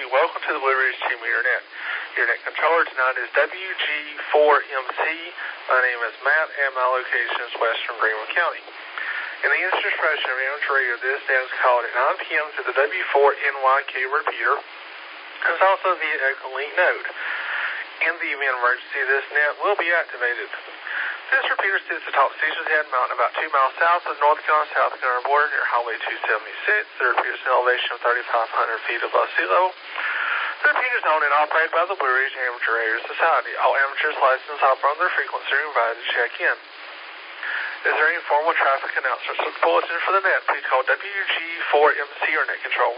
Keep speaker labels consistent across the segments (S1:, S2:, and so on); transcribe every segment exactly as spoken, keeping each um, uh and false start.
S1: welcome to the Blue Ridge Team Internet. Your net controller tonight is W G four M C. My name is Matt, and my location is Western Greenville County. In the instant expression of amateur radio, this dance called at nine p m to the W four N Y K repeater. It's also the Echolink node. In the event of emergency, this net will be activated. This repeater sits atop Caesar's Head Mountain about two miles south of the North Carolina South Carolina border near Highway two seventy-six. The repeater is an elevation of thirty-five hundred feet above sea level. The repeater is owned and operated by the Blue Ridge Amateur Radio Society. All amateurs licensed operate on their frequency are invited to check in. Is there any formal traffic announcements or bulletin for the net? Please call W G four M C or net control.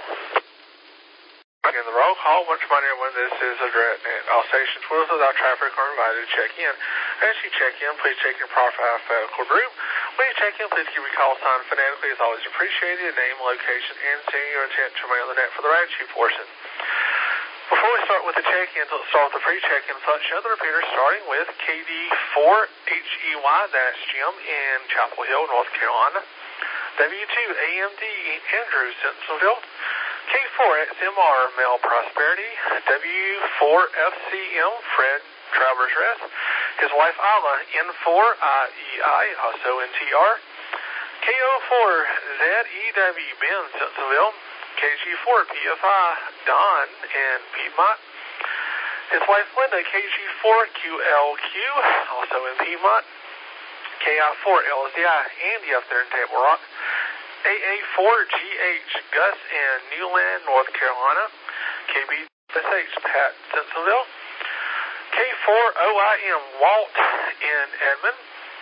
S1: Again, the roll call, once remind everyone this is a direct net. All stations with without traffic are invited to check in. As you check in, please check your proper alphabetical group. When you check in, please give your call sign phonetically. It's always appreciated. Name, location, and sending your intent to remain on the net for the ride sheet portion. Before we start with the check-in, let's start with the pre-check-in function of the repeater, starting with K D four H E Y, that's Jim in Chapel Hill, North Carolina. W two A M D Andrew, Simpsonville. K four X M R Mel Prosperity. W four F C M Fred Travers Rest. His wife Isla N four I E I, also N T R. K O four Z E W Ben, Simpsonville. K G four P F I Don in Piedmont. His wife Linda, K G four Q L Q, also in Piedmont. K I four L Z I Andy up there in Table Rock. A A four G H Gus in Newland, North Carolina. K B S H Pat, Simpsonville. K four O I M Walt in Edmond.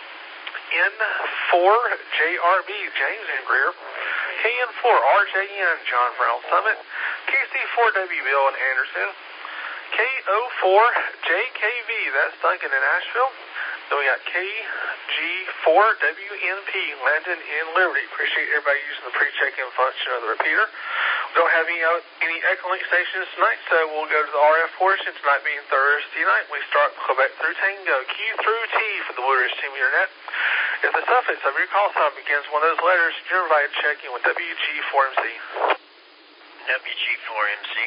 S1: N four J R B James in Greer. K N four R J N John Brown Summit. K C four W Bill in Anderson. K O four J K V, that's Duncan in Asheville. Then we got K G four W N P Landon in Liberty. Appreciate everybody using the pre-check-in function of the repeater. We don't have any, any Echolink stations tonight, so we'll go to the R F portion. Tonight being Thursday night, we start Quebec through Tango, Q through T for the Blue Ridge Team Internet. If the suffix of your call sign begins one of those letters, you're invited to check in with W G four M C.
S2: W G four M C.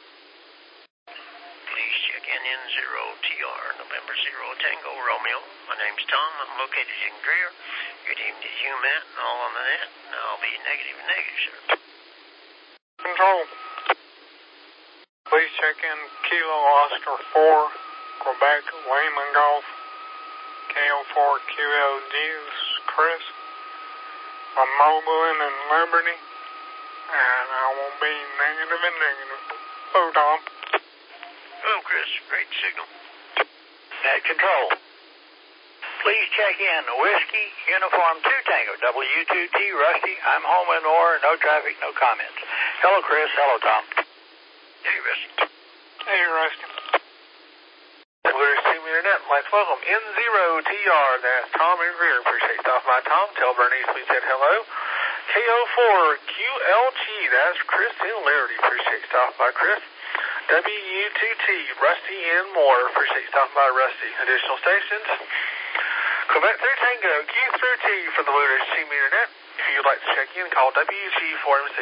S2: Please check in N zero T R, November zero Tango Romeo. My name's Tom. I'm located in Greer. Good evening to you, Matt, and all on the net. I'll be negative and negative, sir.
S3: Control. Please check in Kilo Oscar four, Quebec, Lehman Golf. K O four Q L G, this is Chris. I'm mobile in Liberty, and I will be negative and negative. Hello, Tom.
S2: Hello, Chris. Great signal.
S4: Net control. Please check in Whiskey Uniform two Tango, W two T Rusty. I'm home in Ore, no traffic, no comments. Hello, Chris. Hello, Tom.
S2: Hey, Rusty.
S3: Hey, Rusty.
S1: Blue Ridge Team Internet, like welcome. N zero T R, that's Tom in Greer. Appreciate stopping by, Tom. Tell Bernice we said hello. K O four Q L G, that's Chris in Liberty. Appreciate stopping by, Chris. W two T, Rusty and more. Appreciate stopping by, Rusty. Additional stations. Quebec through Tango, Q through T for the Blue Ridge Team Internet. If you'd like to check in, call W G four M C.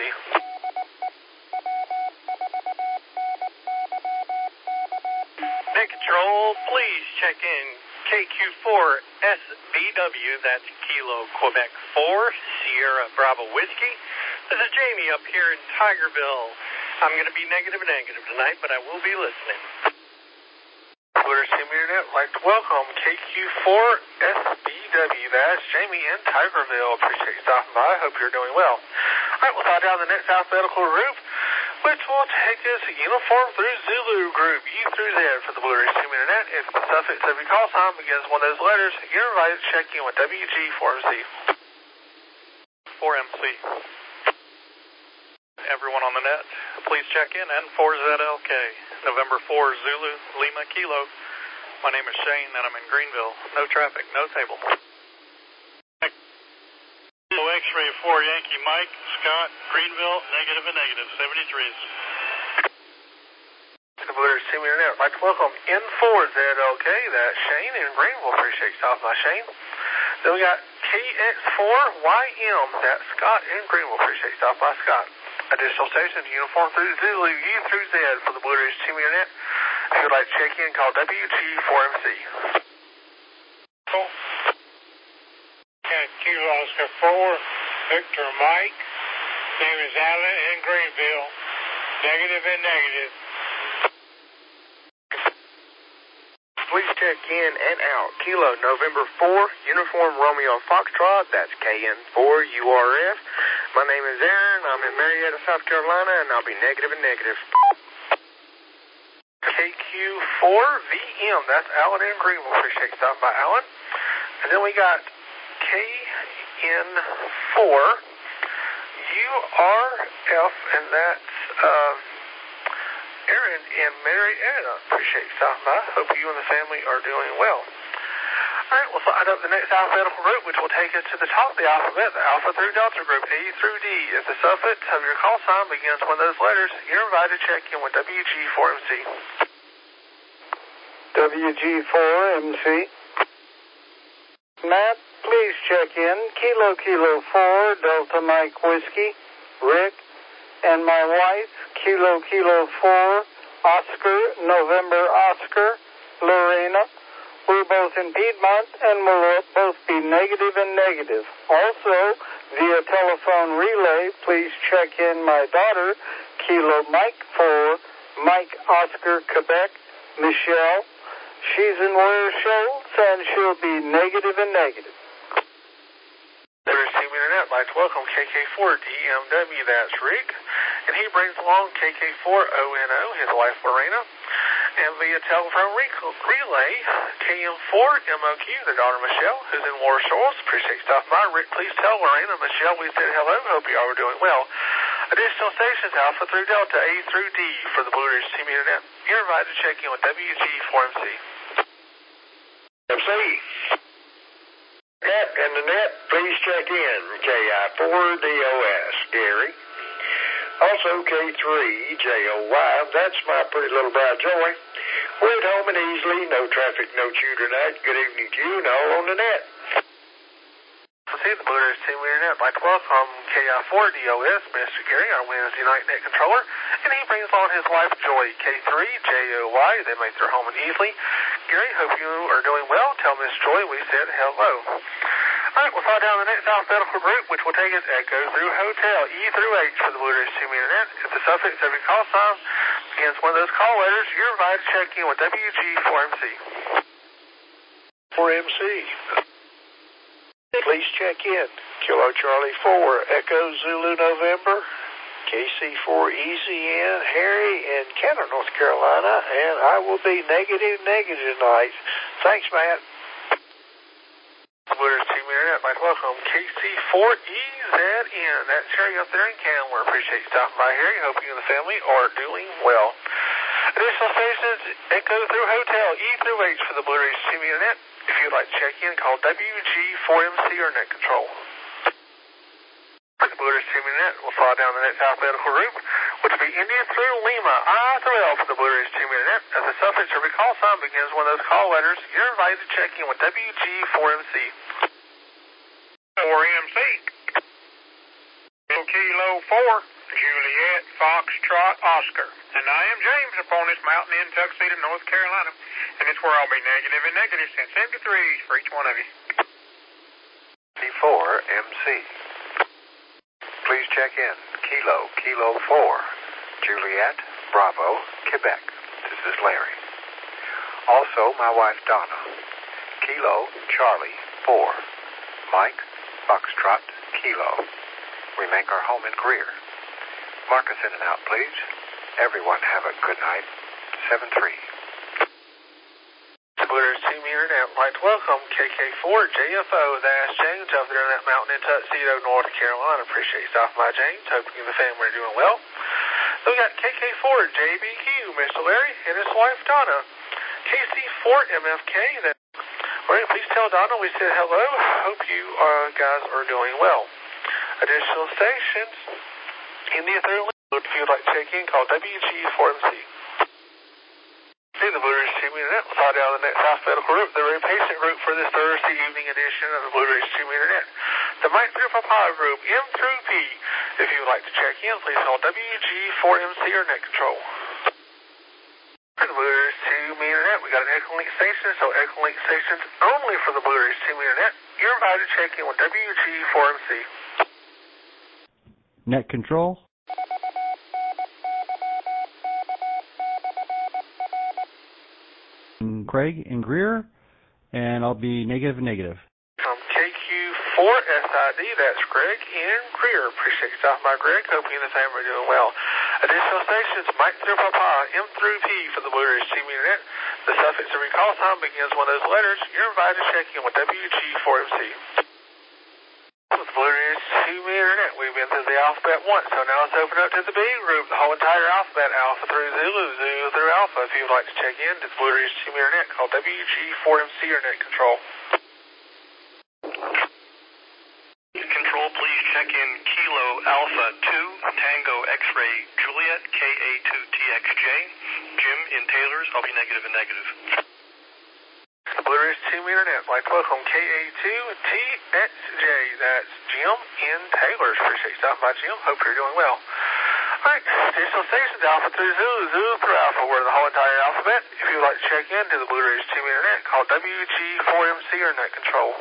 S5: Net control, please check in K Q four S V W, that's Kilo Quebec four, Sierra Bravo Whiskey. This is Jamie up here in Tigerville. I'm going to be negative and negative tonight, but I will be listening.
S1: Blue Ridge Team Internet, like to welcome K Q four S V W, that's Jamie in Tigerville. Appreciate you stopping by. Hope you're doing well. All right, we'll slide down the next alphabetical group, which will take us uniform through Zulu group, U through Z for the Blue Ridge Team Internet. If the suffix of your call sign begins one of those letters, you're invited to check in with W G four M C.
S6: four M C. Everyone on the net, please check in N four Z L K, November four Zulu, Lima Kilo. My name is Shane and I'm in Greenville. No traffic, no table.
S7: X-ray four Yankee Mike, Scott, Greenville, negative and negative, seventy-threes.
S1: The Blue Ridge Team Internet, I'd like to welcome N four Z L K, that's Shane in Greenville. Appreciate you stopping by, Shane. Then we got K X four Y M, that's Scott in Greenville. Appreciate you stopping by, Scott. Additional stations, uniform through Zulu, U through Z for the Blue Ridge Team Internet. If you'd like to check in, call W G four M C.
S3: Cool. Got Kilo Oscar four, Victor Mike. Name is Alan in Greenville. Negative and negative.
S8: Please check in and out. Kilo November four, Uniform Romeo Foxtrot. That's K N four U R F. My name is Aaron. I'm in Marietta, South Carolina, and I'll be negative and negative.
S1: K Q four V M. That's Alan in Greenville. Appreciate you stopping by, Alan. And then we got K N four U R F, and that's uh, Aaron in Marietta. Appreciate you stopping by. Hope you and the family are doing well. All right, we'll find out the next alphabetical group, which will take us to the top of the alphabet, the Alpha through Delta group, A through D. If the suffix of your call sign begins with those letters, you're invited to check in with W G four M C.
S9: W G four M C. Matt, please check in. Kilo Kilo four, Delta Mike Whiskey, Rick, and my wife, Kilo Kilo four, Oscar, November Oscar, Lorena. We're both in Piedmont, and we'll both be negative and negative. Also, via telephone relay, please check in my daughter, Kilo Mike four, Mike Oscar, Quebec, Michelle. She's in Ware Shoals, and she'll be negative and negative.
S1: There's Team Internet. I'd like to welcome K K four D M W. That's Rick. And he brings along K K four O N O, his wife Lorena. And via telephone relay, K M four M O Q, their daughter Michelle, who's in Ware Shoals. Appreciate you stopping by. Rick, please tell Lorena and Michelle we said hello. Hope you all are doing well. Additional stations, Alpha through Delta, A through D for the Blue Ridge Team Internet. You're invited to check in with W G four M C.
S4: M C. Net and the net, please check in. K I four D O S, Gary. Also K three J O Y, that's my pretty little bride Joy. We're at home and easily, no traffic, no chew tonight. Good evening to you and all on the net.
S1: See the Blue Ridge Team Internet. I'd like to welcome K I four D O S, Mister Gary, our Wednesday night net controller, and he brings on his wife Joy, K three J O Y. They make their home in Easley. Gary, hope you are doing well. Tell Miss Joy we said hello. All right, we'll fly down the next alphabetical group, which will take us Echo through Hotel, E through H for the Blue Ridge Team Internet. If the suffix of your call sign begins one of those call letters, you're invited to check in with W G four M C.
S8: four M C. Please check in. Kilo Charlie four, Echo Zulu November, K C four E Z N, Harry in Kenner, North Carolina, and I will be negative, negative tonight. Thanks, Matt.
S1: Blue Ridge Team Internet, I'd like to welcome K C four E Z N. That's Harry up there in Candler. Appreciate you stopping by, Harry. Hope you and the family are doing well. Additional stations, Echo through Hotel, E through H for the Blue Ridge Team Internet. If you'd like to check in, call W G four M C or Net Control. For the Blue Ridge Team Internet, we'll fly down the next alphabetical group, which will be India through Lima, I through L for the Blue Ridge Team Internet. As the suffix or recall sign begins one of those call letters, you're invited to check in with W G four M C.
S3: four M C. Kilo four, Juliet, Foxtrot, Oscar. And I am James upon this mountain in Tuxedo, North Carolina. And it's where I'll be negative and negative. Send seventy-threes for each one of you.
S8: four M C. Please check in. Kilo, Kilo four, Juliet, Bravo, Quebec. This is Larry. Also, my wife Donna. Kilo, Charlie, four, Mike, Foxtrot, Kilo. We make our home in Greer. Mark us in and out, please. Everyone have a good night. seven three.
S1: The Blue Ridge Team Internet, I'd like to welcome K K four J F O, that's James up there in that mountain in Tuxedo, North Carolina. Appreciate you stopping by, James. Hope you and the family are doing well. So we got K K four J B Q, Mister Larry, and his wife Donna. K C four M F K, that. All right, please tell Donna we said hello. Hope you uh, guys are doing well. Additional stations, India through Lima. If you'd like to check in, call W G four M C. See the Blue Ridge Team Internet. We'll fly down the next alphabetical group, the very patient group for this Thursday evening edition of the Blue Ridge Team Internet. The Mike through Papaya group, M through P. If you would like to check in, please call W G four M C or Net Control. For the Blue Raiders two Me Internet, we got an Echolink station, so Echolink stations only for the Blue Raiders two Me Internet. You're invited to check in with W G four M C.
S10: Net Control. Craig and Greer, and I'll be negative and negative.
S1: From K Q four S I D, that's Greg and Greer. Appreciate you stopping by, Greg. Hope you and the family are doing well. Additional stations, Mike through Papa, M through P for the Blue Raiders two Me Internet. The suffix of recall time begins one of those letters. You're invited to check in with W G four M C. With the Blue Raiders two Me Internet, we've been through the alphabet once, so now let's open up to the B group, the whole entire alphabet, Alpha through Zulu, Zulu through Alpha. If you would like to check in to the Blue Raiders two Me Internet, call W G four M C or Net Control.
S5: Control, please check in Kilo Alpha two, Tango X-Ray Juliet, K A two T X J. Jim in Taylor's, I'll be negative and negative.
S1: The Blue Raiders two Me Internet, like welcome K A two T X J. That's Jim in Taylor's. Appreciate you stopping by, Jim. Hope you're doing well. Alright, additional stations, Alpha through Zulu, Zulu through Alpha. We're the whole entire alphabet. If you would like to check in to the Blue Raiders two Me Internet, call W G four M C or Net Control.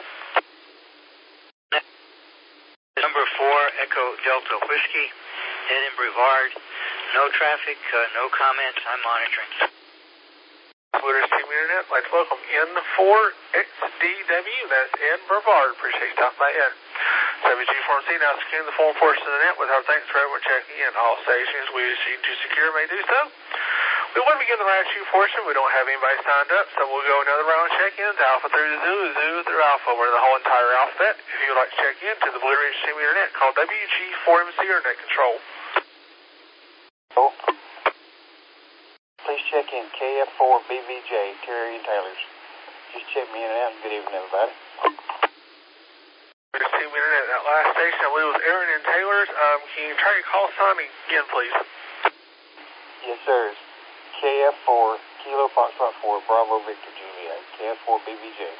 S4: Number four, Echo Delta Whiskey, Ed in Brevard. No traffic, uh, no comments. I'm monitoring.
S1: Blue Raiders two Me Internet, like to welcome N four X D W. That's Ed Brevard. Appreciate you stopping by, Ed. W G four M C now securing the full portion of the net with our thanks for everyone checking in. All stations we wish you to secure may do so. We want to begin the last two portion. We don't have anybody signed up, so we'll go another round of check-ins. Alpha through Zulu, Zulu through Alpha. We're the whole entire alphabet. If you would like to check in to the Blue Raiders two Me Internet, call W G four M C or Net Control.
S11: Oh. Please check in K F four B V J, Terry and Taylor's. Just check me in and out. Good evening, everybody.
S1: Blue Raiders two Me Internet, that last station I believe was Aaron and Taylor's. Um, can you try your call sign again, please?
S11: Yes, sir. K F four, Kilo Foxtrot four, Bravo Victor Juliet, K F four B V J.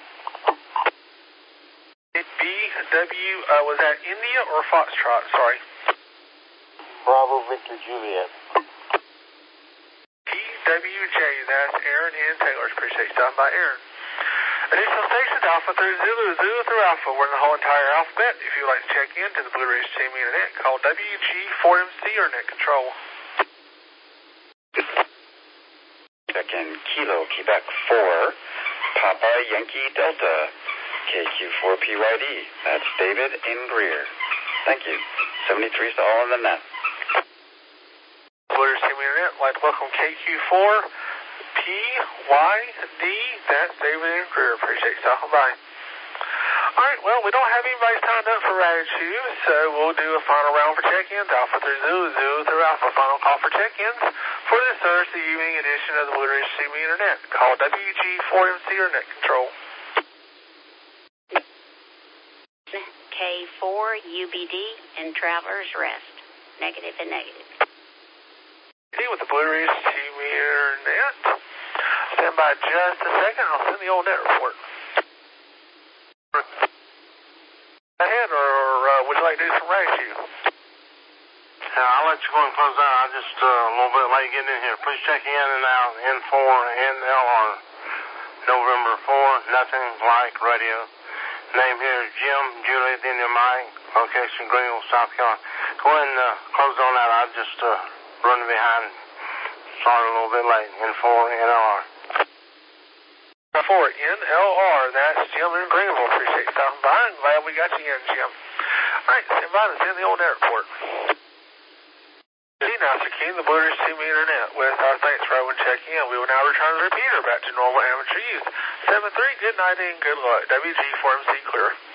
S1: B W, uh, was that India or Foxtrot? Sorry.
S11: Bravo Victor Juliet.
S1: P W J, that's Aaron and Taylor's. Appreciate you stopping by, Aaron. Additional stations, Alpha through Zulu, Zulu through Alpha. We're in the whole entire alphabet. If you would like to check in to the Blue Raiders two Me Internet, call W G four M C or Net Control.
S12: Check in Kilo Quebec four, Papa Yankee Delta, K Q four P Y D. That's David in Greer. Thank you. seventy-three to all on the net.
S1: Blue Raiders two Me Internet, like to welcome K Q four P Y D. That's David in Greer. Appreciate you stopping by. Alright, well, we don't have anybody signed up for Rabbit Shoes, so we'll do a final round for check-ins. Alpha through Zulu, Zulu through Alpha. Final call for check-ins for this Thursday evening edition of the Blue Raiders two Me Internet. Call W G four M C or Net Control.
S13: K four U B D and Travelers Rest. Negative and negative.
S1: With the Blue Raiders two Me Internet. Stand by just a second. I'll send the old net report. Ahead, or uh, would you like to do some ratio?
S14: Yeah, I'll let you go and close out. I'm just uh, a little bit late getting in here. Please check in and out. N four N L R. November four, nothing like radio. Name here is Jim, Juliet, India Mike. Location Greenville, South Carolina. Go ahead and uh, close on out. I'm just uh, running behind. Sorry, a little bit late. N four N L R.
S1: N four N L R, that's Jim in Greenville. Appreciate you stopping by. I'm glad we got you in, Jim. Alright, stand by to send the old net report. See now, securing the Blue Raiders two Me Internet with our thanks for everyone checking in. We will now return the repeater back to normal amateur use. seven three, good night and good luck. W G four M C clear.